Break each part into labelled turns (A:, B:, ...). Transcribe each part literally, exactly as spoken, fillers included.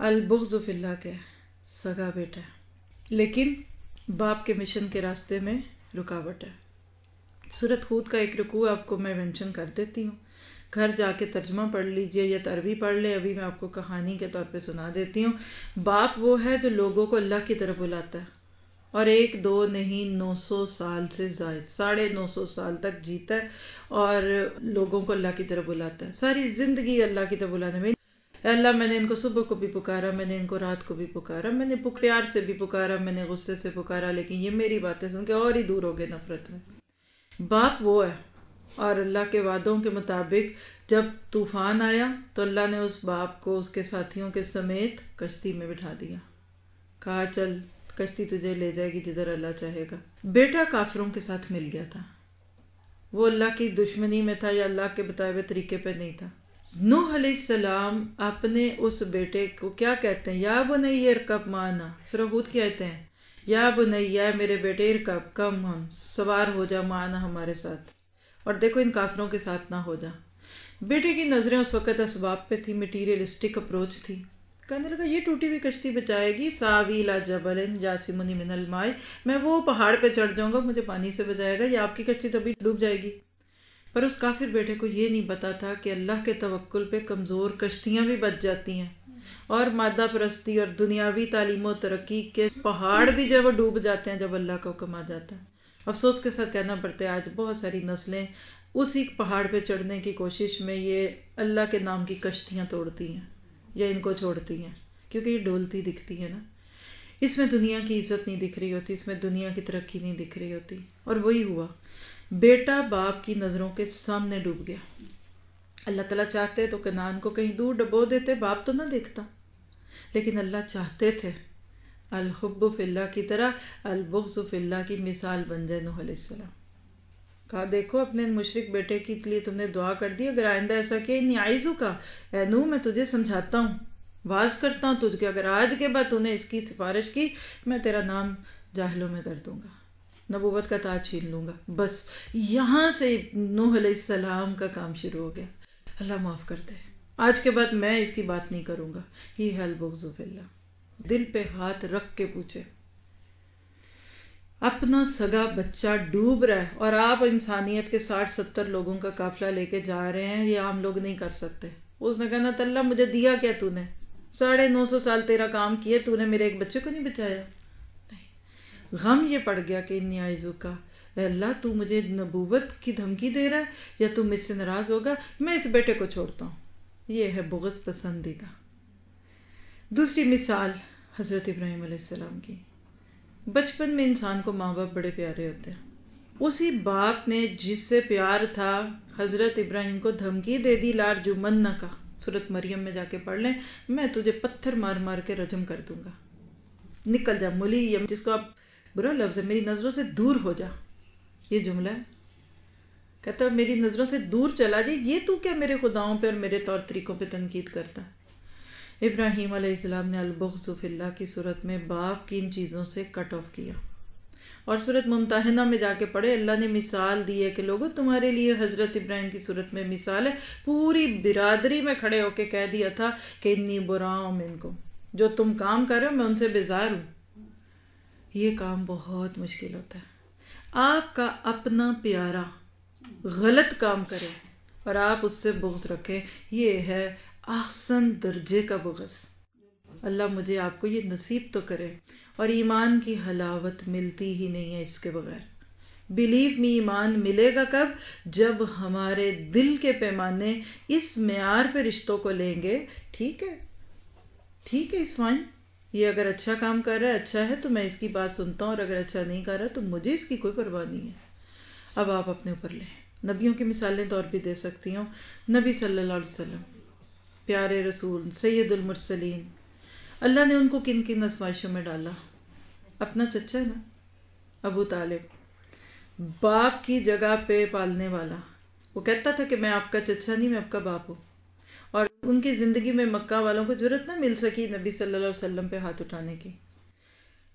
A: البغض فی اللہ کیا ہے؟ سگا بیٹا ہے، لیکن باپ کے مشن کے راستے میں رکاوٹ ہے۔ سورۃ ہود کا ایک رکوع آپ کو میں مینشن کر دیتی ہوں، گھر جا کے ترجمہ پڑھ لیجئے یا عربی پڑھ لیں، ابھی میں آپ کو کہانی کے طور پہ سنا دیتی ہوں۔ باپ وہ ہے جو لوگوں کو اللہ کی طرف بلاتا ہے، اور ایک دو نہیں نو سو سال سے زائد، ساڑھے نو سو سال تک جیتا ہے اور لوگوں کو اللہ کی طرف بلاتا ہے، ساری زندگی اللہ کی طرف بلانے میں۔ اللہ میں نے ان کو صبح کو بھی پکارا، میں نے ان کو رات کو بھی پکارا، میں نے پیار سے بھی پکارا، میں نے غصے سے پکارا، لیکن یہ میری باتیں سن کے اور ہی دور ہو گئے نفرت میں۔ باپ وہ ہے، اور اللہ کے وعدوں کے مطابق جب طوفان آیا تو اللہ نے اس باپ کو اس کے ساتھیوں کے سمیت کشتی میں بٹھا دیا، کہا چل کشتی تجھے لے جائے گی جدھر اللہ چاہے گا۔ بیٹا کافروں کے ساتھ مل گیا تھا، وہ اللہ کی دشمنی میں تھا یا اللہ کے بتائے ہوئے طریقے پہ نہیں تھا۔ نوح علیہ السلام اپنے اس بیٹے کو کیا کہتے ہیں؟ یا بنی ارکب معنا، سورہ ہود کی آیتیں ہیں، یا بنی اے میرے بیٹے ارکب کم ہم سوار ہو جا معنا ہمارے ساتھ، اور دیکھو ان کافروں کے ساتھ نہ ہو جا۔ بیٹے کی نظریں اس وقت اسباب پہ تھی، میٹیریلسٹک اپروچ تھی، کہنے لگا یہ ٹوٹی ہوئی کشتی بچائے گی، ساوی الی جبل یعصمنی من الماء، میں وہ پہاڑ پہ چڑھ جاؤں گا مجھے پانی سے بچائے گا، یا آپ کی کشتی تو ابھی ڈوب جائے گی۔ پر اس کافر بیٹے کو یہ نہیں پتا تھا کہ اللہ کے توکل پہ کمزور کشتیاں بھی بچ جاتی ہیں، اور مادہ پرستی اور دنیاوی تعلیم و ترقی کے پہاڑ بھی جو وہ ڈوب جاتے ہیں جب اللہ کا حکم آ جاتا ہے۔ افسوس کے ساتھ کہنا پڑتا ہے آج بہت ساری نسلیں اسی پہاڑ پہ چڑھنے کی کوشش میں یہ اللہ کے نام کی کشتیاں توڑتی ہیں یا ان کو چھوڑتی ہیں، کیونکہ یہ ڈولتی دکھتی ہے نا، اس میں دنیا کی عزت نہیں دکھ رہی ہوتی، اس میں دنیا کی ترقی نہیں دکھ رہی ہوتی۔ اور وہی ہوا، بیٹا باپ کی نظروں کے سامنے ڈوب گیا۔ اللہ تعالیٰ چاہتے تو کنعان کو کہیں دور ڈبو دیتے، باپ تو نہ دیکھتا، لیکن اللہ چاہتے تھے الحب فی اللہ کی طرح البغض فی اللہ کی مثال بن جائے نوح علیہ السلام۔ کہا دیکھو اپنے مشرک بیٹے کے لیے تم نے دعا کر دی، اگر آئندہ ایسا کہ انی اعیذک، اے نوح میں تجھے سمجھاتا ہوں، واز کرتا ہوں تجھ کے، اگر آج کے بعد تو نے اس کی سفارش کی میں تیرا نام جاہلوں میں کر دوں گا، نبوت کا تاج چھین لوں گا۔ بس یہاں سے نوح علیہ السلام کا کام شروع ہو گیا، اللہ معاف کر دے، آج کے بعد میں اس کی بات نہیں کروں گا۔ یہ ہے البغض فی اللہ۔ دل پہ ہاتھ رکھ کے پوچھے، اپنا سگا بچہ ڈوب رہا ہے اور آپ انسانیت کے ساٹھ ستر لوگوں کا قافلہ لے کے جا رہے ہیں، یہ عام لوگ نہیں کر سکتے۔ اس نے کہا اللہ مجھے دیا کیا تو نے، ساڑھے نو سو سال تیرا کام کیے، تو نے میرے ایک بچے کو نہیں بچایا۔ غم یہ پڑ گیا کہ انی اعوذک، اے اللہ تو مجھے نبوت کی دھمکی دے رہا ہے یا تو مجھ سے ناراض ہوگا، میں اس بیٹے کو چھوڑتا ہوں۔ یہ ہے بغض پسندیدہ۔ دوسری مثال حضرت ابراہیم علیہ السلام کی۔ بچپن میں انسان کو ماں باپ بڑے پیارے ہوتے ہیں، اسی باپ نے جس سے پیار تھا حضرت ابراہیم کو دھمکی دے دی لارجمنک، سورۃ مریم میں جا کے پڑھ لیں، میں تجھے پتھر مار مار کے رجم کر دوں گا، نکل جا ملیم، جس کو آپ برا لفظ ہے، میری نظروں سے دور ہو جا، یہ جملہ ہے، کہتا میری نظروں سے دور چلا جائے، یہ تو کیا میرے خداؤں پہ اور میرے طور طریقوں پہ تنقید کرتا ہے۔ ابراہیم علیہ السلام نے البغض فی اللہ کی صورت میں باپ کی ان چیزوں سے کٹ آف کیا، اور صورت ممتحنہ میں جا کے پڑھے، اللہ نے مثال دی ہے کہ لوگوں تمہارے لیے حضرت ابراہیم کی صورت میں مثال ہے، پوری برادری میں کھڑے ہو کے کہہ دیا تھا کہ انی براء منکم، جو تم کام کر رہے ہو میں ان سے بیزار ہوں۔ یہ کام بہت مشکل ہوتا ہے، آپ کا اپنا پیارا غلط کام کرے اور آپ اس سے بغض رکھیں، یہ ہے احسن درجے کا بغض۔ اللہ مجھے آپ کو یہ نصیب تو کرے، اور ایمان کی حلاوت ملتی ہی نہیں ہے اس کے بغیر۔ بلیو می، ایمان ملے گا کب؟ جب ہمارے دل کے پیمانے اس معیار پہ رشتوں کو لیں گے، ٹھیک ہے ٹھیک ہے اس فائن، یہ اگر اچھا کام کر رہا ہے اچھا ہے تو میں اس کی بات سنتا ہوں، اور اگر اچھا نہیں کر رہا تو مجھے اس کی کوئی پرواہ نہیں ہے۔ اب آپ اپنے اوپر لیں، نبیوں کی مثالیں تو اور بھی دے سکتی ہوں۔ نبی صلی اللہ علیہ وسلم پیارے رسول سید المرسلین، اللہ نے ان کو کن کن آزمائشوں میں ڈالا؟ اپنا چچا ہے نا، ابو طالب، باپ کی جگہ پہ پالنے والا، وہ کہتا تھا کہ میں آپ کا چچا نہیں، میں آپ کا باپ ہوں، اور ان کی زندگی میں مکہ والوں کو جرأت نہ مل سکی نبی صلی اللہ علیہ وسلم پہ ہاتھ اٹھانے کی۔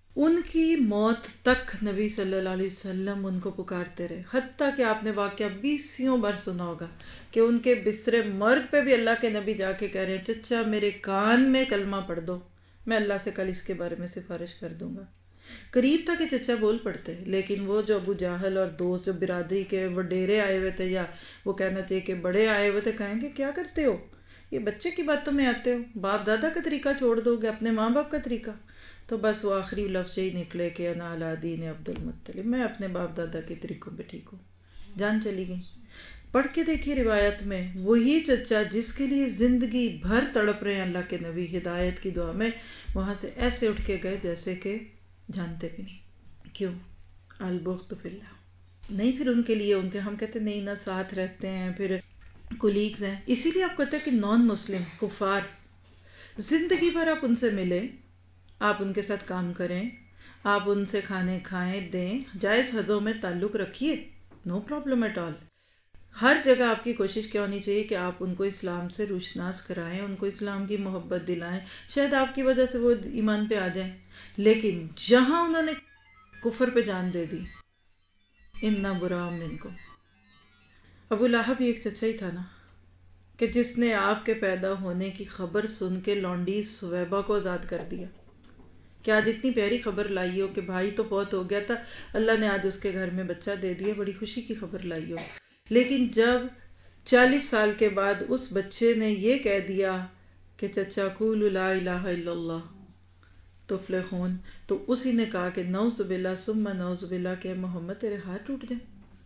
A: ان کی موت تک نبی صلی اللہ علیہ وسلم ان کو پکارتے رہے، حتیٰ کہ آپ نے واقعہ بیسیوں بار سنا ہوگا کہ ان کے بستر مرگ پہ بھی اللہ کے نبی جا کے کہہ رہے ہیں چچا میرے کان میں کلمہ پڑھ دو، میں اللہ سے کل اس کے بارے میں سفارش کر دوں گا۔ قریب تھا کہ چچا بول پڑتے، لیکن وہ جو ابو جہل اور دوست جو برادری کے وڈیرے آئے ہوئے تھے، یا وہ کہنا چاہیے کہ بڑے آئے ہوئے تھے، کہیں گے کیا کرتے ہو، یہ بچے کی باتوں میں آتے ہو، باپ دادا کا طریقہ چھوڑ دو گے، اپنے ماں باپ کا طریقہ۔ تو بس وہ آخری لفظ یہی نکلے کہ انا علی دین عبد المطلب، میں اپنے باپ دادا کے طریقوں پہ ٹھیک ہوں، جان چلی گئی۔ پڑھ کے دیکھیے روایت میں، وہی چچا جس کے لیے زندگی بھر تڑپ رہے ہیں اللہ کے نبی ہدایت کی دعا میں، وہاں سے ایسے اٹھ کے گئے جیسے کہ جانتے بھی نہیں۔ کیوں؟ البغض فی اللہ نہیں، پھر ان کے لیے ان کے ہم کہتے نہیں نا ساتھ رہتے ہیں، پھر کولیگز ہیں، اسی لیے آپ کہتے ہیں کہ نان مسلم کفار زندگی بھر آپ ان سے ملیں، آپ ان کے ساتھ کام کریں، آپ ان سے کھانے کھائیں دیں، جائز حدوں میں تعلق رکھیے، نو پرابلم ایٹ آل۔ ہر جگہ آپ کی کوشش کیا ہونی چاہیے کہ آپ ان کو اسلام سے روشناس کرائیں، ان کو اسلام کی محبت دلائیں، شاید آپ کی وجہ سے وہ ایمان پہ آ جائیں۔ لیکن جہاں انہوں نے کفر پہ جان دے دی، انا براء منکم۔ ابو لہب ایک چچا ہی تھا نا کہ جس نے آپ کے پیدا ہونے کی خبر سن کے لونڈی سویبہ کو آزاد کر دیا، کہ آج اتنی پیاری خبر لائی ہو کہ بھائی تو فوت ہو گیا تھا، اللہ نے آج اس کے گھر میں بچہ دے دیا، بڑی خوشی کی خبر لائی ہو۔ لیکن جب چالیس سال کے بعد اس بچے نے یہ کہہ دیا کہ چچا قولوا لا الہ الا اللہ تفلحون، تو اسی نے کہا کہ نعوذ باللہ ثم نعوذ باللہ کہ محمد تیرے ہاتھ ٹوٹ جائیں۔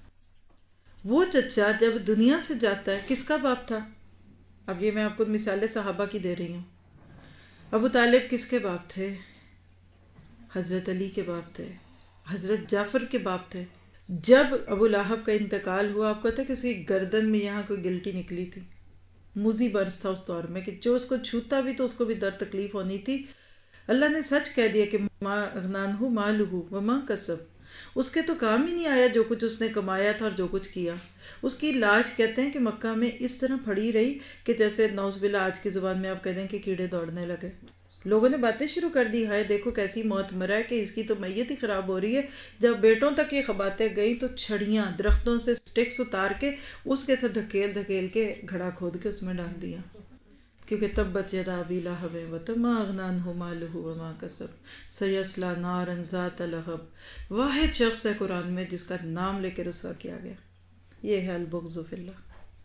A: وہ چچا جب دنیا سے جاتا ہے کس کا باپ تھا؟ اب یہ میں آپ کو مثالیں صحابہ کی دے رہی ہوں۔ ابو طالب کس کے باپ تھے؟ حضرت علی کے باپ تھے، حضرت جعفر کے باپ تھے۔ جب ابو لہب کا انتقال ہوا، آپ کہتے ہیں کہ اس کی گردن میں یہاں کوئی گلٹی نکلی تھی، موذی برس تھا اس دور میں کہ جو اس کو چھوتا بھی تو اس کو بھی درد تکلیف ہونی تھی۔ اللہ نے سچ کہہ دیا کہ ما اغنانہ مالہ وما کسب، اس کے تو کام ہی نہیں آیا جو کچھ اس نے کمایا تھا اور جو کچھ کیا۔ اس کی لاش کہتے ہیں کہ مکہ میں اس طرح پڑی رہی کہ جیسے نعوذ باللہ آج کی زبان میں آپ کہہ دیں کہ کیڑے دوڑنے لگے۔ لوگوں نے باتیں شروع کر دی، ہائے دیکھو کیسی موت مرا ہے کہ اس کی تو میت ہی خراب ہو رہی ہے۔ جب بیٹوں تک یہ باتیں گئی تو چھڑیاں درختوں سے سٹکس اتار کے اس کے ساتھ دھکیل دھکیل کے گھڑا کھود کے اس میں ڈال دیا، کیونکہ تبت یدا ابی لہب وتب ما اغنی عنہ مالہ وما کسب سیصلی نارا ذات لہب۔ واحد شخص ہے قرآن میں جس کا نام لے کے رسوا کیا گیا، یہ ہے البغض فی اللہ۔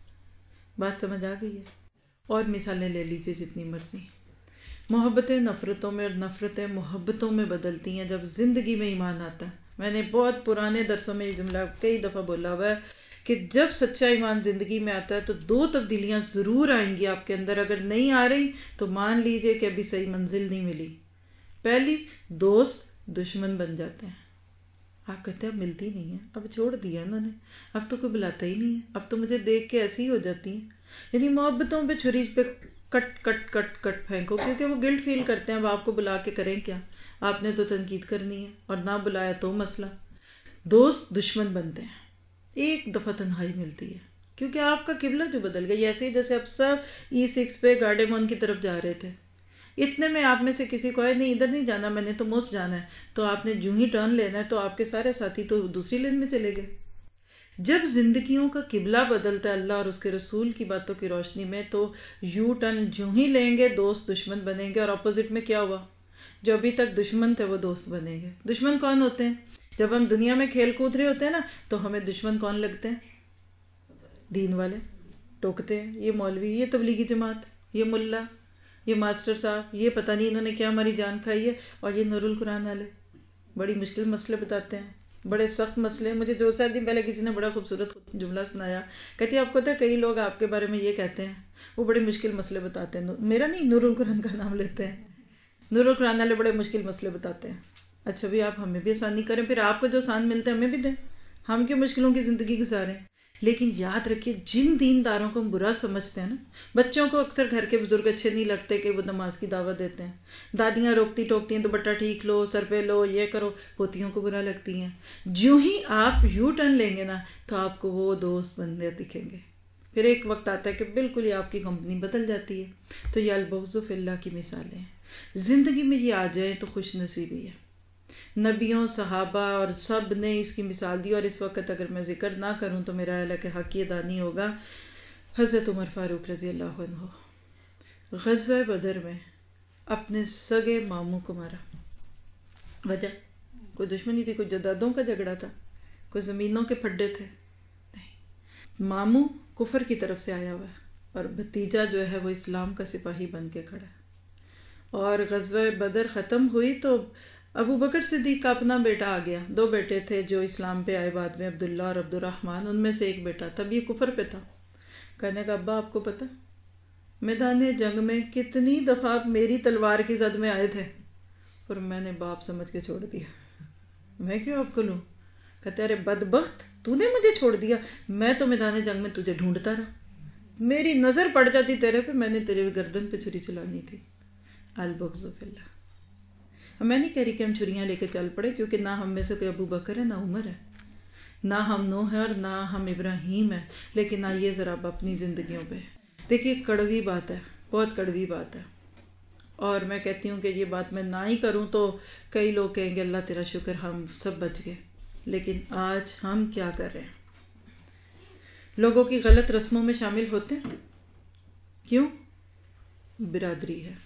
A: بات سمجھ آ گئی ہے؟ اور مثالیں لے لیجیے جتنی مرضی۔ محبتیں نفرتوں میں اور نفرتیں محبتوں میں بدلتی ہیں جب زندگی میں ایمان آتا ہے۔ میں نے بہت پرانے درسوں میں یہ جملہ کئی دفعہ بولا ہوا ہے کہ جب سچا ایمان زندگی میں آتا ہے تو دو تبدیلیاں ضرور آئیں گی آپ کے اندر، اگر نہیں آ رہی تو مان لیجئے کہ ابھی صحیح منزل نہیں ملی۔ پہلی، دوست دشمن بن جاتے ہیں، آپ کہتے ہیں اب ملتی نہیں ہے، اب چھوڑ دیا انہوں نے، اب تو کوئی بلاتا ہی نہیں ہے، اب تو مجھے دیکھ کے ایسی ہی ہو جاتی ہیں۔ یعنی محبتوں پہ چھری پہ کٹ کٹ کٹ کٹ پھینکو، کیونکہ وہ گلٹ فیل کرتے ہیں، اب آپ کو بلا کے کریں کیا، آپ نے تو تنقید کرنی ہے، اور نہ بلایا تو مسئلہ۔ دوست دشمن بنتے ہیں ایک دفعہ تنہائی ملتی ہے، کیونکہ آپ کا قبلہ جو بدل گیا، ایسے ہی جیسے اب سب ای سکس پہ گارڈیمون کی طرف جا رہے تھے، اتنے میں آپ میں سے کسی کو ہے نہیں ادھر نہیں جانا، میں نے تو موس جانا ہے، تو آپ نے جو ہی ٹرن لینا ہے تو آپ کے سارے ساتھی تو دوسری لین میں چلے گئے۔ جب زندگیوں کا قبلہ بدلتا ہے اللہ اور اس کے رسول کی باتوں کی روشنی میں، تو یو ٹرن جو ہی لیں گے دوست دشمن بنیں گے، اور اپوزٹ میں کیا ہوا، جو ابھی تک دشمن تھے وہ دوست بنیں گے۔ دشمن کون ہوتے ہیں؟ جب ہم دنیا میں کھیل کود رہے ہوتے ہیں نا تو ہمیں دشمن کون لگتے ہیں؟ دین والے ٹوکتے ہیں، یہ مولوی، یہ تبلیغی جماعت، یہ ملا، یہ ماسٹر صاحب، یہ پتہ نہیں انہوں نے کیا ہماری جان کھائی ہے، اور یہ نور القرآن والے بڑی مشکل مسئلے بتاتے ہیں، بڑے سخت مسئلے۔ مجھے دو چار دن پہلے کسی نے بڑا خوبصورت جملہ سنایا، کہتی ہے آپ کو پتہ ہے کئی لوگ آپ کے بارے میں یہ کہتے ہیں، وہ بڑے مشکل مسئلے بتاتے ہیں، میرا نہیں نور القرآن کا نام لیتے ہیں، نور القرآن والے بڑے مشکل مسئلے بتاتے ہیں۔ اچھا بھی آپ ہمیں بھی آسانی کریں، پھر آپ کو جو آسان ملتا ہے ہمیں بھی دیں، ہم کیوں مشکلوں کی زندگی گزاریں۔ لیکن یاد رکھیے جن دینداروں کو ہم برا سمجھتے ہیں نا، بچوں کو اکثر گھر کے بزرگ اچھے نہیں لگتے کہ وہ نماز کی دعوت دیتے ہیں، دادیاں روکتی ٹوکتی ہیں دوپٹہ ٹھیک لو، سر پہ لو، یہ کرو، پوتیوں کو برا لگتی ہیں۔ جو ہی آپ یو ٹرن لیں گے نا تو آپ کو وہ دوست بندے دکھیں گے، پھر ایک وقت آتا ہے کہ بالکل ہی آپ کی کمپنی بدل جاتی ہے۔ تو یہ البغض فی اللہ کی مثالیں ہیں، زندگی میں یہ آ جائیں تو خوش نصیبی ہے۔ نبیوں صحابہ اور سب نے اس کی مثال دی، اور اس وقت اگر میں ذکر نہ کروں تو میرا خیال ہے کہ حق یہ ادا نہیں ہوگا. حضرت عمر فاروق رضی اللہ عنہ غزوہ بدر میں اپنے سگے ماموں کو مارا. وجہ کوئی دشمنی تھی، کوئی جدادوں کا جھگڑا تھا، کوئی زمینوں کے پھڈے تھے؟ نہیں. ماموں کفر کی طرف سے آیا ہوا ہے اور بھتیجا جو ہے وہ اسلام کا سپاہی بن کے کھڑا ہے. اور غزوہ بدر ختم ہوئی تو ابو بکر صدیق کا اپنا بیٹا آ گیا. دو بیٹے تھے جو اسلام پہ آئے بعد میں، عبداللہ اور عبد الرحمن. ان میں سے ایک بیٹا تب یہ کفر پہ تھا. کہنے کا ابا آپ کو پتا میدان جنگ میں کتنی دفعہ میری تلوار کی زد میں آئے تھے اور میں نے باپ سمجھ کے چھوڑ دیا. میں کیوں آپ کو لوں؟ کہتے ارے بدبخت، تو نے مجھے چھوڑ دیا، میں تو میدان جنگ میں تجھے ڈھونڈتا رہا، میری نظر پڑ جاتی تیرے پہ، میں نے تیرے گردن پہ چھری چلانی تھی. البغض فی اللہ. میں نہیں کہہ رہی کہ ہم چھریاں لے کے چل پڑے، کیونکہ نہ ہم میں سے کوئی ابو بکر ہے، نہ عمر ہے، نہ ہم نوح ہے اور نہ ہم ابراہیم ہے. لیکن آئیے ذرا اب اپنی زندگیوں پہ دیکھیے. کڑوی بات ہے، بہت کڑوی بات ہے، اور میں کہتی ہوں کہ یہ بات میں نہ ہی کروں تو کئی لوگ کہیں گے اللہ تیرا شکر ہم سب بچ گئے. لیکن آج ہم کیا کر رہے ہیں؟ لوگوں کی غلط رسموں میں شامل ہوتے ہیں. کیوں؟ برادری ہے.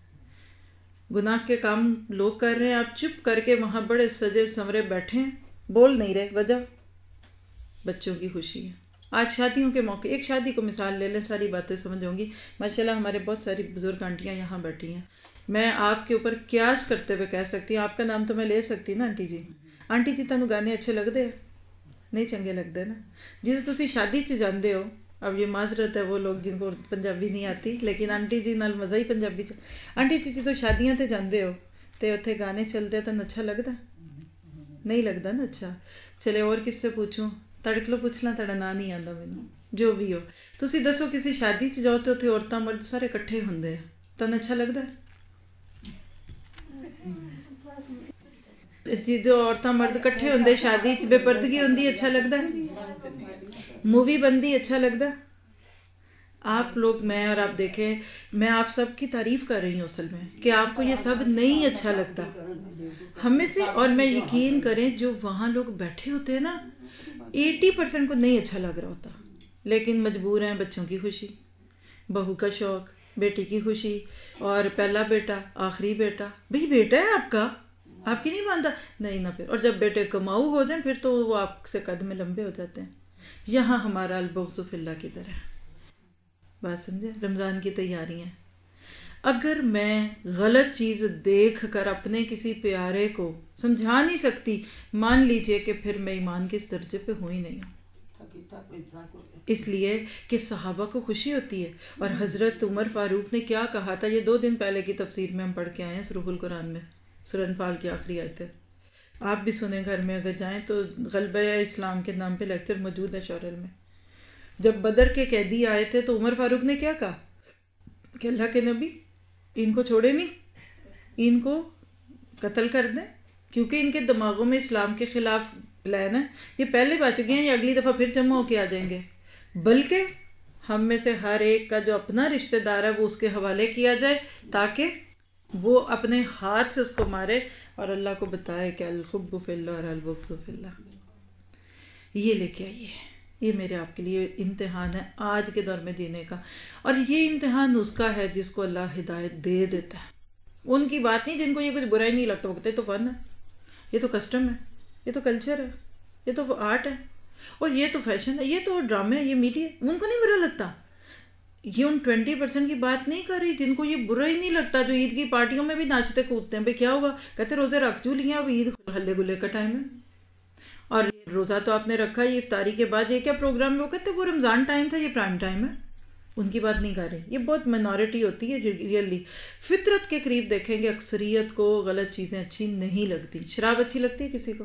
A: گناہ کے کام لوگ کر رہے ہیں، آپ چپ کر کے وہاں بڑے سجے سنورے بیٹھے ہیں، بول نہیں رہے. وجہ بچوں کی خوشی ہے. آج شادیوں کے موقع، ایک شادی کو مثال لے لیں، ساری باتیں سمجھ ہوں گی. ماشاءاللہ ہمارے بہت ساری بزرگ آنٹیاں یہاں بیٹھی ہیں. میں آپ کے اوپر قیاس کرتے ہوئے کہہ سکتی ہوں، آپ کا نام تو میں لے سکتی نا آنٹی جی. آنٹی جی تانوں گانے اچھے لگتے ہیں؟ نہیں چنگے لگتے نا جی. تو تسی شادی چ جاندے ہو، اب یہ معذرت ہے وہ لوگ جن کو پنجابی نہیں آتی، لیکن آنٹی جی نال مزہ ہی پنجابی چ. آنٹی جی تو شادیاں تے جاندے ہو تے اتنے گانے چلتے تو اچھا لگتا؟ نہیں لگتا نا. اچھا چلے اور کس سے پوچھوں؟ تڑے کولوں پوچھ لاں، تڑا نا نہیں آتا مینوں. جو بھی ہو تسی دسو، کسی شادی چ جاؤ تو اتنے عورتاں مرد سارے کٹھے ہوندے ہیں، تن اچھا لگتا ہے جی؟ جو عورتاں مرد کٹھے ہوندے شادی چ بے پردگی ہوندی، اچھا لگتا ہے؟ مووی بندی اچھا لگتا ہے؟ آپ لوگ، میں اور آپ دیکھیں، میں آپ سب کی تعریف کر رہی ہوں اصل میں، کہ آپ کو یہ سب نہیں اچھا لگتا ہم میں سے. اور میں یقین کریں جو وہاں لوگ بیٹھے ہوتے ہیں نا، ایٹی پرسینٹ کو نہیں اچھا لگ رہا ہوتا، لیکن مجبور ہیں. بچوں کی خوشی، بہو کا شوق، بیٹی کی خوشی، اور پہلا بیٹا، آخری بیٹا. بھئی بیٹا ہے آپ کا، آپ کی نہیں مانتا؟ نہیں نہ. پھر اور جب بیٹے کماؤ ہو جائیں پھر تو وہ آپ سے قد میں لمبے ہو جاتے ہیں. یہاں ہمارا البغض فی اللہ کی طرح. بات سمجھے؟ رمضان کی تیاری ہیں. اگر میں غلط چیز دیکھ کر اپنے کسی پیارے کو سمجھا نہیں سکتی، مان لیجئے کہ پھر میں ایمان کس درجے پہ ہوئی نہیں ہوں. اس لیے کہ صحابہ کو خوشی ہوتی ہے. اور حضرت عمر فاروق نے کیا کہا تھا، یہ دو دن پہلے کی تفسیر میں ہم پڑھ کے آئے ہیں، سورۃ القرآن میں، سورۃ انفال کی آخری آیت ہے. آپ بھی سنیں گھر میں اگر جائیں تو، غلبہ اسلام کے نام پہ لیکچر موجود ہے شورل میں. جب بدر کے قیدی آئے تھے تو عمر فاروق نے کیا کہا کہ اللہ کے نبی ان کو چھوڑے نہیں، ان کو قتل کر دیں، کیونکہ ان کے دماغوں میں اسلام کے خلاف پلان ہے. یہ پہلے بچ گئے ہیں، یہ اگلی دفعہ پھر جمع ہو کے آ جائیں گے. بلکہ ہم میں سے ہر ایک کا جو اپنا رشتہ دار ہے وہ اس کے حوالے کیا جائے، تاکہ وہ اپنے ہاتھ سے اس کو مارے اور اللہ کو بتائے کہ الحب فی اللہ اور البغض فی اللہ. یہ لے کے آئیے. یہ میرے آپ کے لیے امتحان ہے آج کے دور میں جینے کا. اور یہ امتحان اس کا ہے جس کو اللہ ہدایت دے دیتا ہے. ان کی بات نہیں جن کو یہ کچھ برا ہی نہیں لگتا، وہ کہتے تو فن ہے، یہ تو کسٹم ہے، یہ تو کلچر ہے، یہ تو آرٹ ہے، اور یہ تو فیشن ہے، یہ تو ڈرامے ہے، یہ میڈیا ہے. ان کو نہیں برا لگتا. یہ ان ٹوینٹی پرسینٹ کی بات نہیں کر رہی جن کو یہ برا ہی نہیں لگتا، جو عید کی پارٹیوں میں بھی ناچتے کودتے ہیں. بھائی کیا ہوگا؟ کہتے روزے رکھ جو لیے، اب عید ہلے گلے کا ٹائم ہے. اور روزہ تو آپ نے رکھا، یہ افطاری کے بعد یہ کیا پروگرام ہے؟ وہ کہتے وہ رمضان ٹائم تھا، یہ پرائم ٹائم ہے. ان کی بات نہیں کر رہے. یہ بہت مائنورٹی ہوتی ہے ریئلی. فطرت کے قریب دیکھیں گے اکثریت کو غلط چیزیں اچھی نہیں لگتی. شراب اچھی لگتی ہے کسی کو؟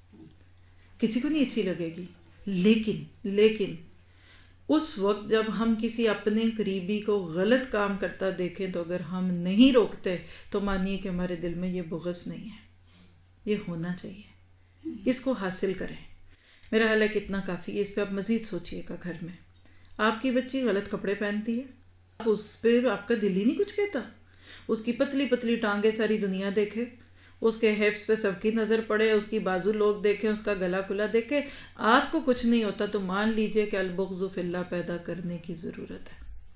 A: کسی کو نہیں اچھی لگے گی. لیکن لیکن اس وقت جب ہم کسی اپنے قریبی کو غلط کام کرتا دیکھیں تو اگر ہم نہیں روکتے تو مانیے کہ ہمارے دل میں یہ بغض نہیں ہے. یہ ہونا چاہیے، اس کو حاصل کریں. میرا خیال ہے کہ اتنا کافی ہے. اس پہ آپ مزید سوچئے گا. گھر میں آپ کی بچی غلط کپڑے پہنتی ہے، اس پہ آپ کا دل ہی نہیں کچھ کہتا. اس کی پتلی پتلی ٹانگیں ساری دنیا دیکھے، اس کے ہپس پہ سب کی نظر پڑے، اس کی بازو لوگ دیکھیں، اس کا گلا کھلا دیکھیں، آپ کو کچھ نہیں ہوتا، تو مان لیجئے کہ البغض فی اللہ پیدا کرنے کی ضرورت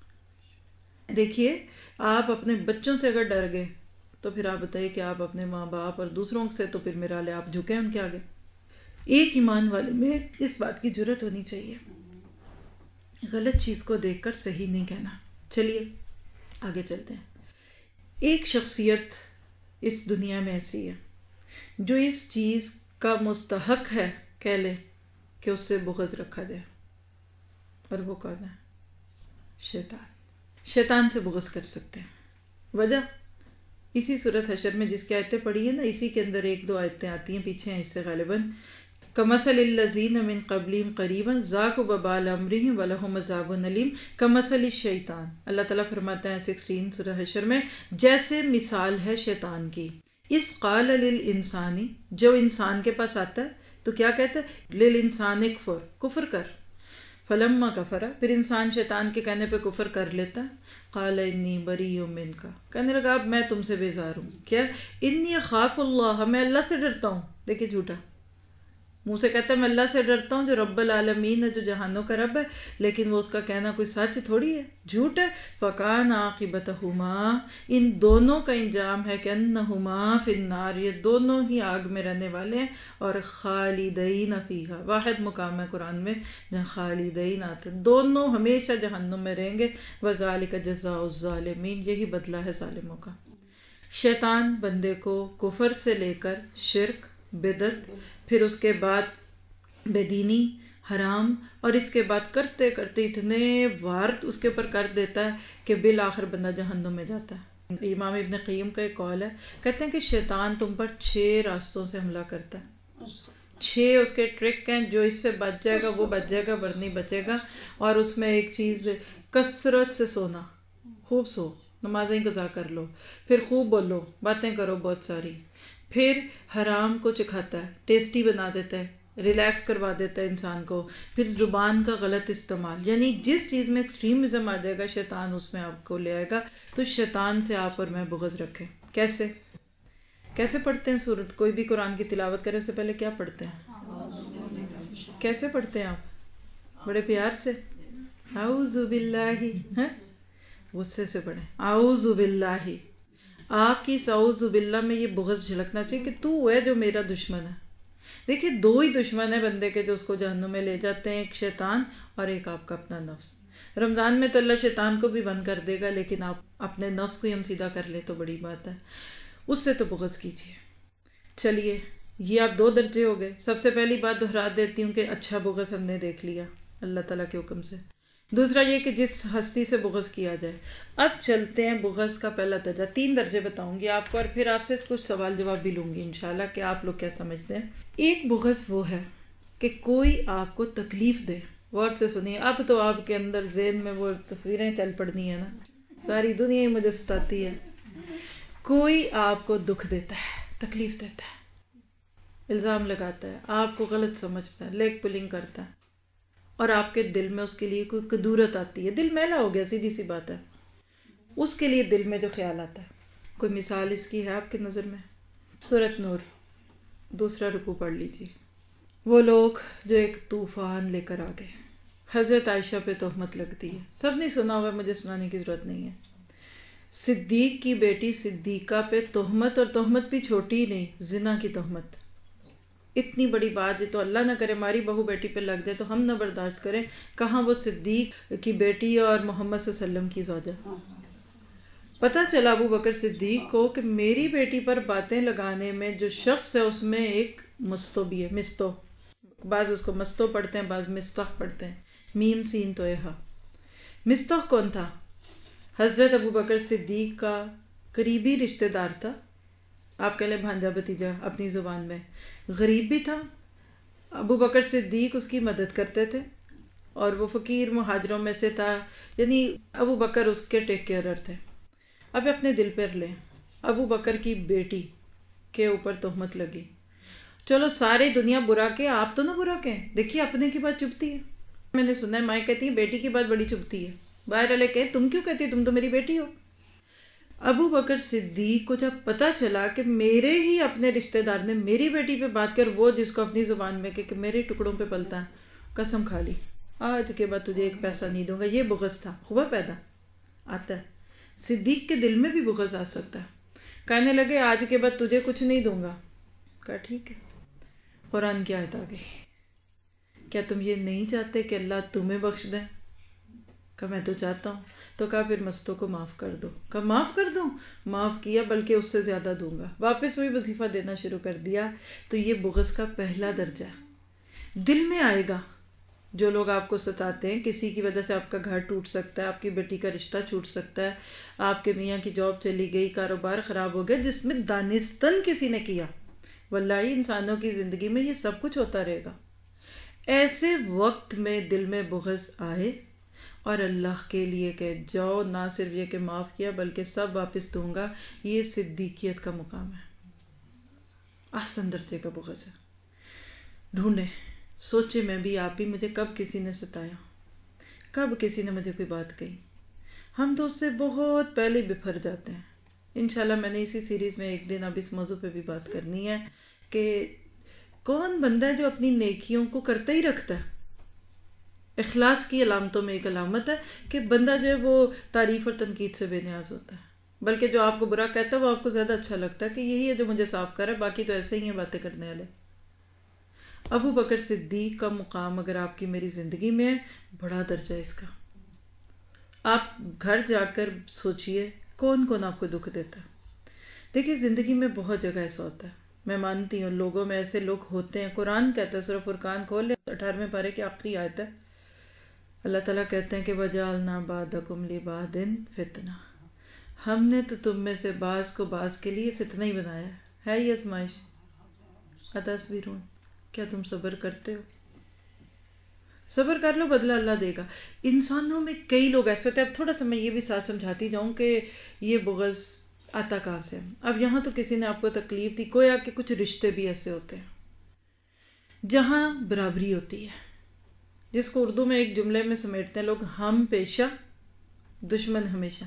A: ہے۔ دیکھیے آپ اپنے بچوں سے اگر ڈر گئے تو پھر آپ بتائیے کہ آپ اپنے ماں باپ اور دوسروں سے تو پھر میرا لے آپ جھکیں ان کے آگے۔ ایک ایمان والے میں اس بات کی جرات ہونی چاہیے، غلط چیز کو دیکھ کر صحیح نہیں کہنا۔ چلیے آگے چلتے ہیں۔ ایک شخصیت اس دنیا میں ایسی ہے جو اس چیز کا مستحق ہے، کہہ لے کہ اس سے بغض رکھا جائے، اور وہ کون ہے؟ شیطان۔ شیطان سے بغض کر سکتے ہیں۔ وجہ اسی سورۃ حشر میں جس کی آیتیں پڑھی ہیں نا، اسی کے اندر ایک دو آیتیں آتی ہیں، پیچھے ہیں اس سے غالباً، کمثل الذین من قبلہم قریبا ذاقوا وبال امرہم ولہم عذاب علیم کمثل الشیطان۔ اللہ تعالیٰ فرماتے ہیں سکسٹین سورہ حشر میں، جیسے مثال ہے شیطان کی، اس قال للانسانی، جو انسان کے پاس آتا ہے تو کیا کہتا ہے؟ للانسان اکفر، کفر کر، فلما کفر، پھر انسان شیطان کے کہنے پہ کفر کر لیتا ہے، قال انی بریء منک، کہنے لگا اب میں تم سے بیزار ہوں، کیا؟ انی اخاف اللہ، میں اللہ سے ڈرتا ہوں۔ دیکھیں جھوٹا منہ سے کہتا ہے میں اللہ سے ڈرتا ہوں جو رب العالمین ہے، جو جہانوں کا رب ہے، لیکن وہ اس کا کہنا کوئی سچ تھوڑی ہے، جھوٹ ہے۔ فکان عاقبتہما، ان دونوں کا انجام ہے کہ انہما فی النار، یہ دونوں ہی آگ میں رہنے والے ہیں، اور خالدین فیہا، واحد مقام ہے قرآن میں جہاں خالدین آتے ہیں، دونوں ہمیشہ جہنم میں رہیں گے۔ وذالک جزاء الظالمین، یہی بدلہ ہے ظالموں کا۔ شیطان بندے کو کفر سے لے کر شرک، بدعت، پھر اس کے بعد بے دینی، حرام، اور اس کے بعد کرتے کرتے اتنے وار اس کے اوپر کر دیتا ہے کہ بالآخر بندہ جہنم میں جاتا ہے۔ امام ابن قیم کا ایک قول ہے، کہتے ہیں کہ شیطان تم پر چھ راستوں سے حملہ کرتا ہے، چھ اس کے ٹرک ہیں، جو اس سے بچ جائے گا وہ بچ جائے گا، ورنہ بچے گا۔ اور اس میں ایک چیز، کثرت سے سونا، خوب سو، نمازیں قضا کر لو، پھر خوب بولو، باتیں کرو بہت ساری، پھر حرام کو چکھاتا ہے، ٹیسٹی بنا دیتا ہے، ریلیکس کروا دیتا ہے انسان کو، پھر زبان کا غلط استعمال، یعنی جس چیز میں ایکسٹریمزم آ جائے گا شیطان اس میں آپ کو لے آئے گا۔ تو شیطان سے آپ اور میں بغض رکھیں۔ کیسے کیسے پڑھتے ہیں سورت؟ کوئی بھی قرآن کی تلاوت کرے اس سے پہلے کیا پڑھتے ہیں؟ کیسے پڑھتے ہیں آپ؟ بڑے پیار سے، اعوذ باللہ، ہاں غصے سے پڑھیں، اعوذ باللہ۔ آپ کی اعوذ باللہ میں یہ بغض جھلکنا چاہیے کہ تو ہے جو میرا دشمن ہے۔ دیکھیے دو ہی دشمن ہیں بندے کے جو اس کو جہنم میں لے جاتے ہیں، ایک شیطان اور ایک آپ کا اپنا نفس۔ رمضان میں تو اللہ شیطان کو بھی بند کر دے گا، لیکن آپ اپنے نفس کو ہی ہم سیدھا کر لیں تو بڑی بات ہے، اس سے تو بغض کیجیے۔ چلیے یہ آپ دو درجے ہو گئے۔ سب سے پہلی بات دہرا دیتی ہوں کہ اچھا بغض ہم نے دیکھ لیا اللہ تعالیٰ کے حکم سے۔ دوسرا یہ کہ جس ہستی سے بغض کیا جائے۔ اب چلتے ہیں بغض کا پہلا درجہ، تین درجے بتاؤں گی آپ کو، اور پھر آپ سے کچھ سوال جواب بھی لوں گی انشاءاللہ کہ آپ لوگ کیا سمجھتے ہیں۔ ایک بغض وہ ہے کہ کوئی آپ کو تکلیف دے۔ غور سے سنیے، اب تو آپ کے اندر ذہن میں وہ تصویریں چل پڑنی ہیں نا، ساری دنیا ہی مجھے ستاتی ہے۔ کوئی آپ کو دکھ دیتا ہے، تکلیف دیتا ہے، الزام لگاتا ہے، آپ کو غلط سمجھتا ہے، لیگ پلنگ کرتا ہے، اور آپ کے دل میں اس کے لیے کوئی کدورت آتی ہے، دل میلا ہو گیا، سیدھی سی بات ہے، اس کے لیے دل میں جو خیال آتا ہے۔ کوئی مثال اس کی ہے آپ کے نظر میں؟ سورۃ نور دوسرا رکوع پڑھ لیجیے۔ وہ لوگ جو ایک طوفان لے کر آ گئے، حضرت عائشہ پہ تہمت لگتی ہے، سب نے سنا ہوا، مجھے سنانے کی ضرورت نہیں ہے۔ صدیق کی بیٹی صدیقہ پہ تہمت، اور تہمت بھی چھوٹی نہیں، زنا کی تہمت، اتنی بڑی بات، یہ تو اللہ نہ کرے ہماری بہو بیٹی پہ لگ جائے تو ہم نہ برداشت کریں، کہاں وہ صدیق کی بیٹی اور محمد صلی اللہ علیہ وسلم کی زوجہ۔ پتہ چلا ابو بکر صدیق کو کہ میری بیٹی پر باتیں لگانے میں جو شخص ہے اس میں ایک مستو بھی ہے، مستو، بعض اس کو مستو پڑھتے ہیں، بعض مستح پڑھتے ہیں، میم سین تو یہاں۔ مستح کون تھا؟ حضرت ابو بکر صدیق کا قریبی رشتہ دار تھا، آپ کہہ لیں بھانجا بھتیجا اپنی زبان میں، غریب بھی تھا، ابو بکر صدیق اس کی مدد کرتے تھے، اور وہ فقیر مہاجروں میں سے تھا، یعنی ابو بکر اس کے ٹیک کیئرر تھے۔ اب اپنے دل پر لیں، ابو بکر کی بیٹی کے اوپر تہمت لگی، چلو ساری دنیا برا کہ آپ تو نہ برا کہیں، دیکھیے اپنے کی بات چبھتی ہے۔ میں نے سنا ہے مائیں کہتی ہیں بیٹی کی بات بڑی چبھتی ہے، باہر والے کہیں تم کیوں کہتی ہے، تم تو میری بیٹی ہو۔ ابو بکر صدیق کو جب پتا چلا کہ میرے ہی اپنے رشتہ دار نے میری بیٹی پہ بات کر، وہ جس کو اپنی زبان میں کہ, کہ میرے ٹکڑوں پہ پلتا ہے، قسم کھا لی آج کے بعد تجھے ایک پیسہ نہیں دوں گا. یہ بغض تھا. ہوا پیدا آتا ہے. صدیق کے دل میں بھی بغض آ سکتا ہے. کہنے لگے آج کے بعد تجھے کچھ نہیں دوں گا. کہا ٹھیک ہے. قرآن کی آیت آ گئی، کیا تم یہ نہیں چاہتے کہ اللہ تمہیں بخش دے؟ کہا میں تو چاہتا ہوں. تو کہا پھر مستوں کو معاف کر دو. کہا معاف کر دوں؟ معاف کیا، بلکہ اس سے زیادہ دوں گا. واپس وہی وظیفہ دینا شروع کر دیا. تو یہ بغض کا پہلا درجہ ہے. دل میں آئے گا. جو لوگ آپ کو ستاتے ہیں، کسی کی وجہ سے آپ کا گھر ٹوٹ سکتا ہے، آپ کی بیٹی کا رشتہ چھوٹ سکتا ہے، آپ کے میاں کی جاب چلی گئی، کاروبار خراب ہو گیا، جس میں دانستن کسی نے کیا. واللہ انسانوں کی زندگی میں یہ سب کچھ ہوتا رہے گا. ایسے وقت میں دل میں بغض آئے اور اللہ کے لیے کہ جاؤ، نہ صرف یہ کہ معاف کیا بلکہ سب واپس دوں گا، یہ صدیقیت کا مقام ہے. احسن درجے کا بغض ہے. ڈھونڈے، سوچے میں بھی، آپ بھی، مجھے کب کسی نے ستایا، کب کسی نے مجھے کوئی بات کہی. ہم تو اس سے بہت پہلے بپھر جاتے ہیں. انشاءاللہ میں نے اسی سیریز میں ایک دن اب اس موضوع پہ بھی بات کرنی ہے کہ کون بندہ ہے جو اپنی نیکیوں کو کرتا ہی رکھتا ہے. اخلاص کی علامتوں میں ایک علامت ہے کہ بندہ جو ہے وہ تعریف اور تنقید سے بے نیاز ہوتا ہے، بلکہ جو آپ کو برا کہتا ہے وہ آپ کو زیادہ اچھا لگتا ہے کہ یہی ہے جو مجھے صاف کر رہا ہے، باقی تو ایسے ہی ہیں باتیں کرنے والے. ابو بکر صدیق کا مقام اگر آپ کی میری زندگی میں ہے، بڑا درجہ ہے اس کا. آپ گھر جا کر سوچئے کون کون آپ کو دکھ دیتا ہے. دیکھیے زندگی میں بہت جگہ ایسا ہوتا ہے، میں مانتی ہوں لوگوں میں ایسے لوگ ہوتے ہیں. قرآن کہتا ہے، سورہ فرقان کھول لیں، اٹھارہویں پارے کی آخری آیت ہے، اللہ تعالیٰ کہتے ہیں کہ وَجَعَلْنَا بَعْضَكُمْ لِبَعْضٍ فِتْنَةً، ہم نے تو تم میں سے بعض کو بعض کے لیے فتنہ ہی بنایا ہے. یہ آزمائش. اتصبرون، کیا تم صبر کرتے ہو؟ صبر کر لو، بدلہ اللہ دے گا. انسانوں میں کئی لوگ ایسے ہوتے ہیں. اب تھوڑا سا میں یہ بھی ساتھ سمجھاتی جاؤں کہ یہ بغض آتا کہاں سے. اب یہاں تو کسی نے آپ کو تکلیف دی، کوئی آ کے کچھ رشتے بھی ایسے ہوتے ہیں جہاں برابری ہوتی ہے، جس کو اردو میں ایک جملے میں سمیٹتے ہیں لوگ، ہم پیشہ دشمن ہمیشہ.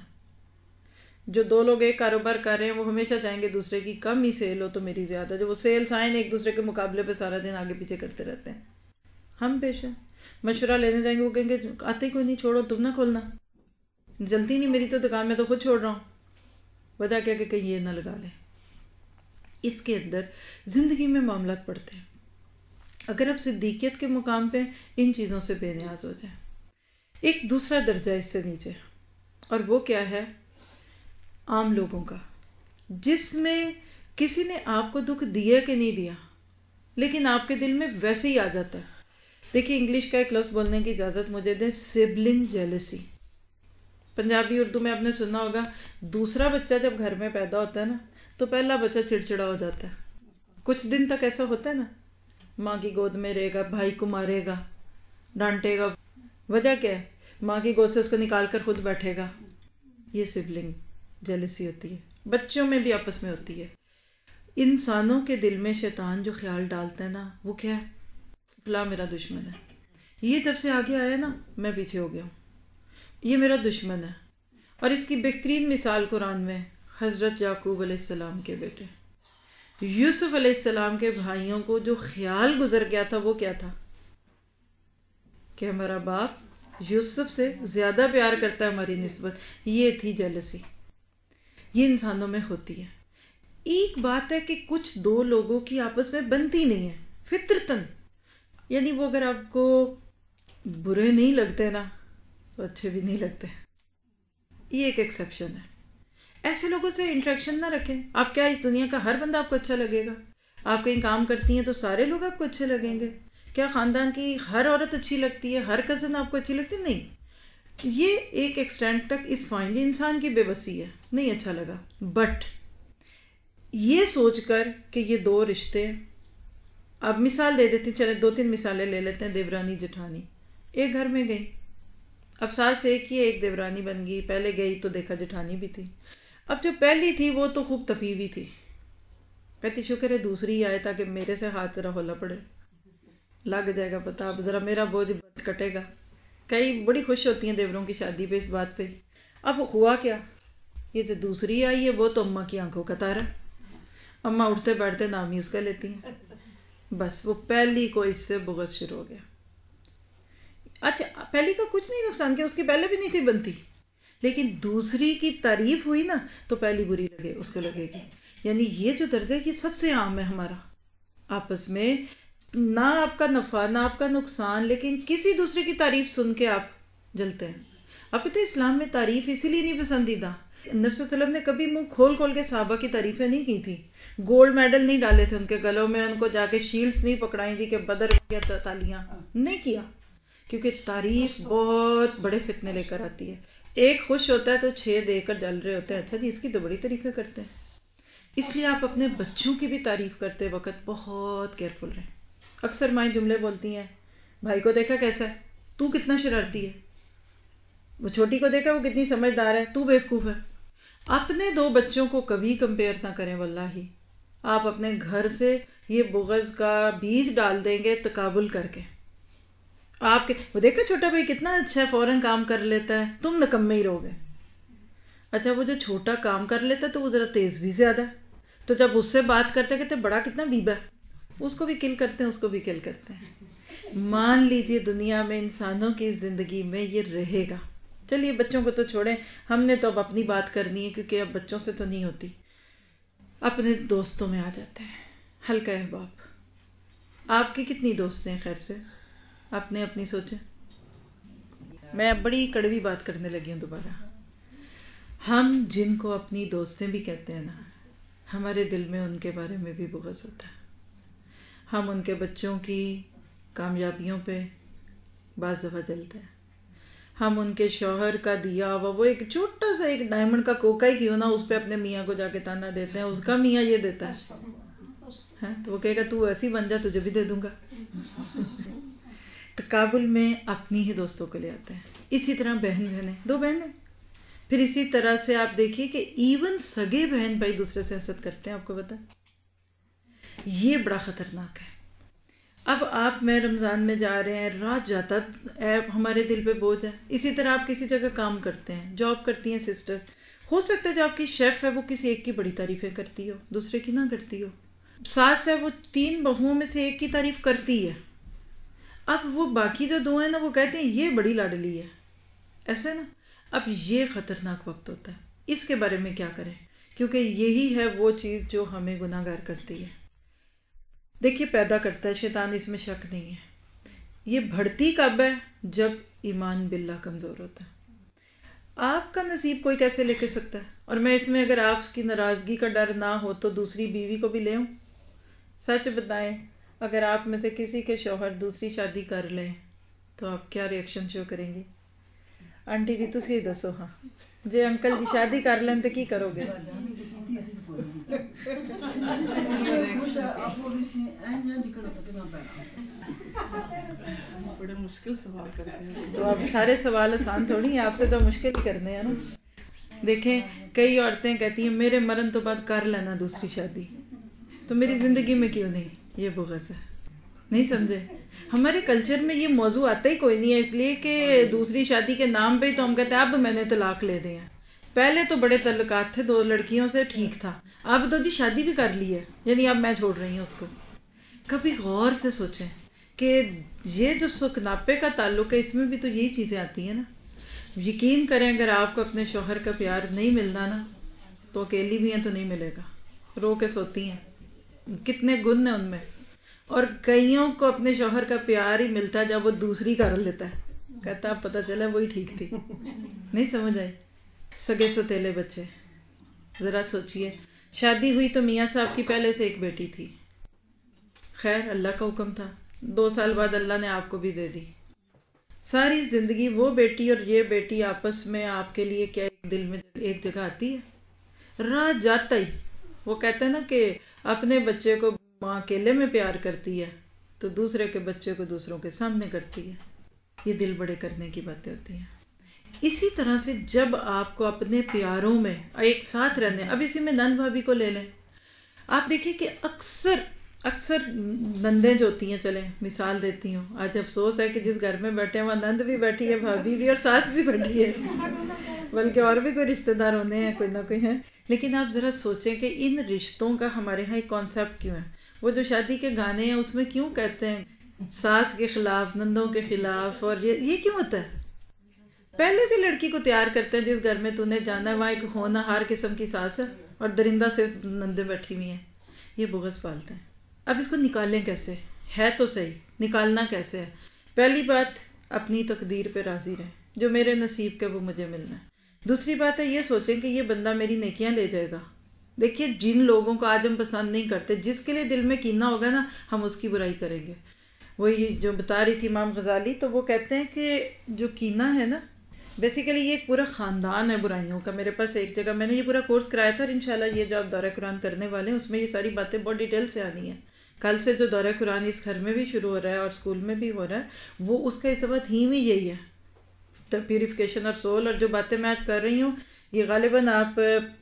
A: جو دو لوگ ایک کاروبار کر رہے ہیں وہ ہمیشہ چاہیں گے دوسرے کی کم ہی سیل ہو تو میری زیادہ. جو وہ سیل سائن ایک دوسرے کے مقابلے پہ سارا دن آگے پیچھے کرتے رہتے ہیں. ہم پیشہ. مشورہ لینے جائیں گے وہ کہیں گے آتے کوئی نہیں، چھوڑو، تم نہ کھولنا، جلتی نہیں میری تو دکان میں تو خود چھوڑ رہا ہوں. وجہ کیا کہ کہیں یہ نہ لگا لیں. اس کے اندر زندگی میں معاملات پڑتے ہیں. اگر آپ صدیقیت کے مقام پہ ان چیزوں سے بے نیاز ہو جائیں. ایک دوسرا درجہ اس سے نیچے، اور وہ کیا ہے؟ عام لوگوں کا، جس میں کسی نے آپ کو دکھ دیا کہ نہیں دیا لیکن آپ کے دل میں ویسے ہی آ جاتا ہے. دیکھیے انگلش کا ایک لفظ بولنے کی اجازت مجھے دیں، سبلنگ جیلسی. پنجابی اردو میں آپ نے سنا ہوگا، دوسرا بچہ جب گھر میں پیدا ہوتا ہے نا تو پہلا بچہ چڑچڑا ہو جاتا ہے. کچھ دن تک ایسا ہوتا ہے نا، ماں کی گود میں رہے گا، بھائی کو مارے گا، ڈانٹے گا. وجہ کیا ہے؟ ماں کی گود سے اس کو نکال کر خود بیٹھے گا. یہ سبلنگ جیلسی ہوتی ہے. بچوں میں بھی آپس میں ہوتی ہے. انسانوں کے دل میں شیطان جو خیال ڈالتا ہے نا، وہ کیا ہے؟ فلاں میرا دشمن ہے. یہ جب سے آگے آیا نا میں پیچھے ہو گیا ہوں، یہ میرا دشمن ہے. اور اس کی بہترین مثال قرآن میں حضرت یعقوب علیہ السلام کے بیٹے یوسف علیہ السلام کے بھائیوں کو جو خیال گزر گیا تھا وہ کیا تھا کہ ہمارا باپ یوسف سے زیادہ پیار کرتا ہے ہماری نسبت. یہ تھی جیلسی. یہ انسانوں میں ہوتی ہے. ایک بات ہے کہ کچھ دو لوگوں کی آپس میں بنتی نہیں ہے فطرتاً، یعنی وہ اگر آپ کو برے نہیں لگتے نا تو اچھے بھی نہیں لگتے. یہ ایک ایکسیپشن ہے. ایسے لوگوں سے انٹریکشن نہ رکھیں. آپ کیا اس دنیا کا ہر بندہ آپ کو اچھا لگے گا؟ آپ کہیں کام کرتی ہیں تو سارے لوگ آپ کو اچھے لگیں گے؟ کیا خاندان کی ہر عورت اچھی لگتی ہے؟ ہر کزن آپ کو اچھی لگتی ہے؟ نہیں. یہ ایک ایکسٹینٹ تک اس فائن، یہ انسان کی بے بسی ہے، نہیں اچھا لگا. بٹ یہ سوچ کر کہ یہ دو رشتے، اب مثال دے دیتی ہوں، چلے دو تین مثالیں لے لیتے ہیں. دیورانی جٹھانی ایک گھر میں گئی، اب ساس ایک ہی ایک دیورانی بن گئی. پہلے گئی تو دیکھا جٹھانی بھی تھی. اب جو پہلی تھی وہ تو خوب تپی ہوئی تھی، کہتی شکر ہے دوسری آئے تاکہ میرے سے ہاتھ ذرا ہولا پڑے، لگ جائے گا پتا، اب ذرا میرا بوجھ کٹے گا. کئی بڑی خوش ہوتی ہیں دیوروں کی شادی پہ اس بات پہ. اب ہوا کیا یہ جو دوسری آئی ہے وہ تو اماں کی آنکھوں کا تارا، اماں اٹھتے بیٹھتے نام ہی اس کا لیتی ہیں، بس وہ پہلی کو اس سے بغض شروع ہو گیا. اچھا پہلی کا کچھ نہیں نقصان کیا، اس کی پہلے بھی نہیں تھی بنتی، لیکن دوسری کی تعریف ہوئی نا تو پہلی بری لگے اس کو لگے گی. یعنی یہ جو درد ہے یہ سب سے عام ہے ہمارا آپس میں، نہ آپ کا نفع نہ آپ کا نقصان، لیکن کسی دوسرے کی تعریف سن کے آپ جلتے ہیں. آپ کہتے ہیں اسلام میں تعریف اسی لیے نہیں پسندیدہ. نبی صلی اللہ علیہ وسلم نے کبھی منہ کھول کھول کے صحابہ کی تعریفیں نہیں کی تھی، گولڈ میڈل نہیں ڈالے تھے ان کے گلوں میں، ان کو جا کے شیلڈز نہیں پکڑائی تھی کہ بدر ہو تالیاں نہیں کیا، کیونکہ تعریف بہت بڑے فتنے لے کر آتی ہے. ایک خوش ہوتا ہے تو چھ دے کر ڈل رہے ہوتے ہیں، اچھا جی اس کی تو بڑی تعریفیں کرتے ہیں. اس لیے آپ اپنے بچوں کی بھی تعریف کرتے وقت بہت کیئرفل رہیں. اکثر مائیں جملے بولتی ہیں، بھائی کو دیکھا کیسا ہے، تو کتنا شرارتی ہے، وہ چھوٹی کو دیکھا وہ کتنی سمجھدار ہے، تو بیوقوف ہے. اپنے دو بچوں کو کبھی کمپیئر نہ کریں. واللہ آپ اپنے گھر سے یہ بغض کا بیج ڈال دیں گے تقابل کر کے. آپ کے وہ دیکھا چھوٹا بھائی کتنا اچھا ہے، فوراً کام کر لیتا ہے، تم نکمے ہی رہو گے. اچھا وہ جو چھوٹا کام کر لیتا ہے تو وہ ذرا تیز بھی زیادہ ہے، تو جب اس سے بات کرتے کہتے بڑا کتنا بیبا ہے، اس کو بھی کل کرتے ہیں اس کو بھی کل کرتے ہیں. مان لیجئے دنیا میں انسانوں کی زندگی میں یہ رہے گا. چلیے بچوں کو تو چھوڑیں، ہم نے تو اب اپنی بات کرنی ہے کیونکہ اب بچوں سے تو نہیں ہوتی. اپنے دوستوں میں آ جاتے ہیں. ہلکا احباب، آپ کی کتنی دوست ہیں خیر سے؟ آپ نے اپنی سوچیں. میں اب بڑی کڑوی بات کرنے لگی ہوں دوبارہ. ہم جن کو اپنی دوستیں بھی کہتے ہیں نا، ہمارے دل میں ان کے بارے میں بھی بغض ہوتا ہے. ہم ان کے بچوں کی کامیابیوں پہ بعض دفعہ جلتے ہیں. ہم ان کے شوہر کا دیا ہوا وہ ایک چھوٹا سا ایک ڈائمنڈ کا کوکا ہی کیوں نہ اس پہ اپنے میاں کو جا کے تانا دیتے ہیں، اس کا میاں یہ دیتا ہے تو وہ کہے گا تو ایسی بن جا تجھے بھی دے دوں گا. تقابل میں اپنی ہی دوستوں کو لے آتے ہیں. اسی طرح بہن بہنیں، دو بہنیں، پھر اسی طرح سے آپ دیکھیے کہ ایون سگے بہن بھائی دوسرے سے حسد کرتے ہیں. آپ کو پتا یہ بڑا خطرناک ہے. اب آپ میں رمضان میں جا رہے ہیں، رات جاتا ہمارے دل پہ بوجھ ہے. اسی طرح آپ کسی جگہ کام کرتے ہیں، جاب کرتی ہیں سسٹرز، ہو سکتا ہے جو آپ کی شیف ہے وہ کسی ایک کی بڑی تعریفیں کرتی ہو، دوسرے کی نہ کرتی ہو. ساس ہے وہ تین بہوؤں میں سے ایک کی تعریف کرتی ہے، اب وہ باقی جو دو ہیں نا وہ کہتے ہیں یہ بڑی لاڈلی ہے، ایسا نا. اب یہ خطرناک وقت ہوتا ہے. اس کے بارے میں کیا کریں، کیونکہ یہی ہے وہ چیز جو ہمیں گناہ گار کرتی ہے. دیکھیے پیدا کرتا ہے شیطان، اس میں شک نہیں ہے. یہ بڑھتی کب ہے؟ جب ایمان باللہ کمزور ہوتا ہے. آپ کا نصیب کوئی کیسے لے کے سکتا ہے؟ اور میں اس میں اگر آپ کی ناراضگی کا ڈر نہ ہو تو دوسری بیوی کو بھی لے آؤں. سچ بتائیں اگر آپ میں سے کسی کے شوہر دوسری شادی کر لیں تو آپ کیا ری ایکشن شو کریں گی؟ آنٹی جی تسی دسو. ہاں جی انکل جی شادی کر لیں تو کی کرو گے؟
B: بڑے مشکل سوال کرتے ہیں.
A: تو اب سارے سوال آسان تھوڑی ہیں، آپ سے تو مشکل ہی کرنے ہیں نا. دیکھیں کئی عورتیں کہتی ہیں میرے مرن تو بعد کر لینا دوسری شادی، تو میری زندگی میں کیوں نہیں؟ یہ بغض ہے. نہیں سمجھے؟ ہمارے کلچر میں یہ موضوع آتا ہی کوئی نہیں ہے، اس لیے کہ دوسری شادی کے نام پہ ہی تو ہم کہتے ہیں اب میں نے طلاق لے دیا. پہلے تو بڑے تعلقات تھے دو لڑکیوں سے، ٹھیک تھا، اب تو جی شادی بھی کر لی ہے، یعنی اب میں چھوڑ رہی ہوں اس کو. کبھی غور سے سوچیں کہ یہ جو سکناپے کا تعلق ہے اس میں بھی تو یہی چیزیں آتی ہیں نا. یقین کریں اگر آپ کو اپنے شوہر کا پیار نہیں ملنا نا تو اکیلی بھی ہیں تو نہیں ملے گا، رو کے سوتی ہیں. کتنے گن ہیں ان میں. اور کئیوں کو اپنے شوہر کا پیار ہی ملتا ہے جب وہ دوسری کر لیتا ہے، کہتا اب پتہ چلا وہی ٹھیک تھی. نہیں سمجھ آئی؟ سگے سوتیلے بچے، ذرا سوچئے شادی ہوئی تو میاں صاحب کی پہلے سے ایک بیٹی تھی، خیر اللہ کا حکم تھا، دو سال بعد اللہ نے آپ کو بھی دے دی. ساری زندگی وہ بیٹی اور یہ بیٹی آپس میں آپ کے لیے کیا ایک دل میں ایک جگہ آتی ہے؟ رات جاتا ہی وہ کہتے ہیں نا کہ اپنے بچے کو ماں اکیلے میں پیار کرتی ہے تو دوسرے کے بچے کو دوسروں کے سامنے کرتی ہے. یہ دل بڑے کرنے کی باتیں ہوتی ہیں. اسی طرح سے جب آپ کو اپنے پیاروں میں ایک ساتھ رہنے، اب اسی میں نند بھابھی کو لے لیں، آپ دیکھیں کہ اکثر اکثر نندیں جو ہوتی ہیں، چلیں مثال دیتی ہوں، آج افسوس ہے کہ جس گھر میں بیٹھے ہیں وہاں نند بھی بیٹھی ہے، بھابھی بھی، اور ساس بھی بیٹھی ہے، بلکہ اور بھی کوئی رشتہ دار ہونے ہیں، کوئی نہ کوئی ہے. لیکن آپ ذرا سوچیں کہ ان رشتوں کا ہمارے ہاں ایک کانسیپٹ کیوں ہے؟ وہ جو شادی کے گانے ہیں اس میں کیوں کہتے ہیں ساس کے خلاف، نندوں کے خلاف، اور یہ یہ کیوں ہوتا ہے؟ پہلے سے لڑکی کو تیار کرتے ہیں جس گھر میں تو نے جانا ہے وہاں ایک ہونہار قسم کی ساس ہے اور درندہ سے نندیں بیٹھی ہوئی ہیں. یہ بغض پالتے ہیں. اب اس کو نکالیں کیسے؟ ہے تو صحیح، نکالنا کیسے ہے؟ پہلی بات، اپنی تقدیر پہ راضی رہیں، جو میرے نصیب کا وہ مجھے ملنا ہے. دوسری بات ہے یہ سوچیں کہ یہ بندہ میری نیکیاں لے جائے گا. دیکھیے جن لوگوں کو آج ہم پسند نہیں کرتے، جس کے لیے دل میں کینہ ہوگا نا، ہم اس کی برائی کریں گے. وہی جو بتا رہی تھی امام غزالی، تو وہ کہتے ہیں کہ جو کینہ ہے نا، بیسیکلی یہ ایک پورا خاندان ہے برائیوں کا. میرے پاس ایک جگہ میں نے یہ پورا کورس کرایا تھا، اور انشاءاللہ یہ جو آپ دورہ قرآن کرنے والے ہیں اس میں یہ ساری باتیں بہت ڈیٹیل سے آنی ہیں. کل سے جو دورہ قرآن اس گھر میں بھی شروع ہو رہا ہے اور اسکول میں بھی ہو رہا ہے، وہ اس کا اس وقت ہی میں یہی ہے، پیوریفیکیشن اور سول. اور جو باتیں میں آج کر رہی ہوں یہ غالباً آپ،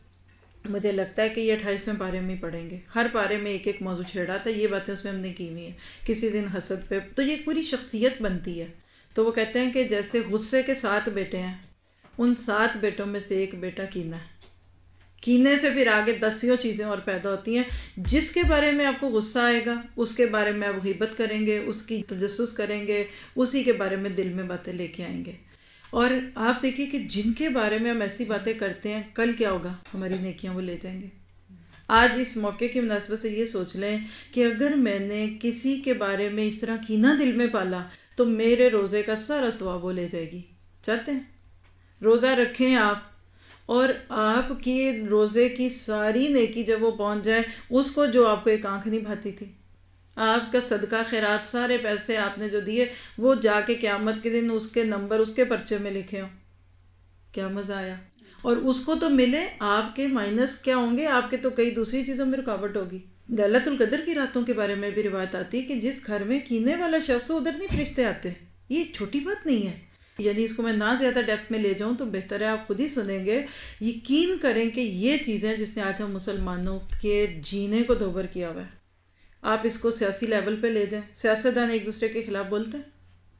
A: مجھے لگتا ہے کہ یہ اٹھائیسویں پارے میں ہی پڑھیں گے. ہر پارے میں ایک ایک موضوع چھیڑا تھا، یہ باتیں اس میں ہم نے کی ہوئی ہیں. کسی دن حسد پہ، تو یہ پوری شخصیت بنتی ہے. تو وہ کہتے ہیں کہ جیسے غصے کے سات بیٹے ہیں، ان سات بیٹوں میں سے ایک بیٹا کینہ ہے. کینے سے پھر آگے دسیوں چیزیں اور پیدا ہوتی ہیں. جس کے بارے میں آپ کو غصہ آئے گا اس کے بارے میں آپ غیبت کریں گے، اس کی تجسس کریں گے، اسی کے بارے میں دل میں باتیں لے کے آئیں گے. اور آپ دیکھیے کہ جن کے بارے میں ہم ایسی باتیں کرتے ہیں، کل کیا ہوگا؟ ہماری نیکیاں وہ لے جائیں گے. آج اس موقع کی مناسبت سے یہ سوچ لیں کہ اگر میں نے کسی کے بارے میں اس طرح کینہ دل میں پالا تو میرے روزے کا سارا ثواب وہ لے جائے گی. چاہتے ہیں روزہ رکھیں آپ، اور آپ کی روزے کی ساری نیکی جب وہ پہنچ جائے اس کو جو آپ کو ایک آنکھ نہیں بھاتی تھی، آپ کا صدقہ خیرات سارے پیسے آپ نے جو دیے وہ جا کے قیامت کے دن اس کے نمبر اس کے پرچے میں لکھے ہوں. کیا مزہ آیا؟ اور اس کو تو ملے، آپ کے مائنس کیا ہوں گے؟ آپ کے تو کئی دوسری چیزوں میں رکاوٹ ہوگی. للیلۃ القدر کی راتوں کے بارے میں بھی روایت آتی ہے کہ جس گھر میں کینے والا شخص ہو ادھر نہیں فرشتے آتے. یہ چھوٹی بات نہیں ہے. یعنی اس کو میں نہ زیادہ ڈیپتھ میں لے جاؤں تو بہتر ہے آپ خود ہی سنیں گے. یقین کریں کہ یہ چیزیں جس نے آج ہم مسلمانوں کے جینے کو دوبر کیا ہوا ہے. آپ اس کو سیاسی لیول پہ لے جائیں، سیاستدان ایک دوسرے کے خلاف بولتے ہیں.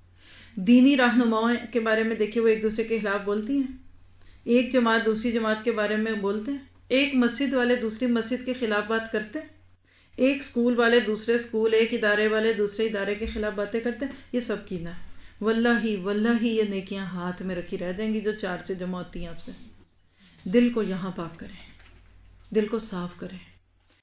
A: دینی رہنماؤں کے بارے میں دیکھیں، وہ ایک دوسرے کے خلاف بولتی ہیں. ایک جماعت دوسری جماعت کے بارے میں بولتے ہیں. ایک مسجد والے دوسری مسجد کے خلاف بات کرتے ہیں. ایک سکول والے دوسرے سکول، ایک ادارے والے دوسرے ادارے کے خلاف باتیں کرتے ہیں. یہ سب کینہ ہے. واللہ واللہ یہ نیکیاں ہاتھ میں رکھی رہ جائیں گی جو چار سے جمع ہوتی ہیں آپ سے. دل کو یہاں پاک کریں، دل کو صاف کریں.